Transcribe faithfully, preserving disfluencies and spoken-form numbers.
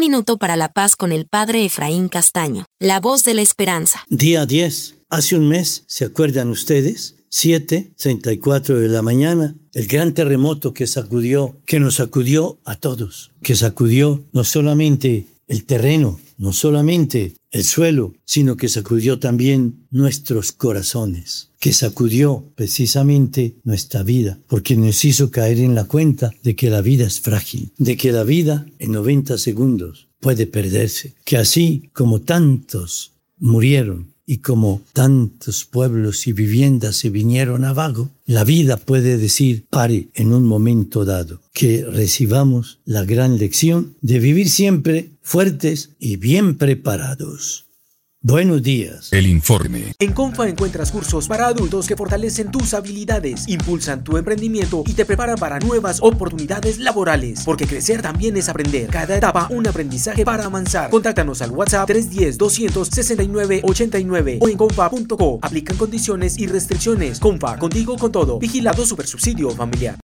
minuto para la paz con el padre Efraín Castaño, la voz de la esperanza. Día diez. Hace un mes, ¿se acuerdan ustedes? siete treinta y cuatro de la mañana, el gran terremoto que sacudió, que nos sacudió a todos, que sacudió no solamente el terreno, no solamente el suelo, sino que sacudió también nuestros corazones, que sacudió precisamente nuestra vida, porque nos hizo caer en la cuenta de que la vida es frágil, de que la vida en noventa segundos puede perderse, que así como tantos murieron y como tantos pueblos y viviendas se vinieron abajo, la vida puede decir pare en un momento dado, que recibamos la gran lección de vivir siempre fuertes y bien preparados. Buenos días. El informe. En Comfa encuentras cursos para adultos que fortalecen tus habilidades, impulsan tu emprendimiento y te preparan para nuevas oportunidades laborales. Porque crecer también es aprender. Cada etapa un aprendizaje para avanzar. Contáctanos al WhatsApp tres uno cero, dos seis nueve, ocho nueve o en comfa punto co. Aplican condiciones y restricciones. Comfa, contigo con todo. Vigilado Supersubsidio Familiar.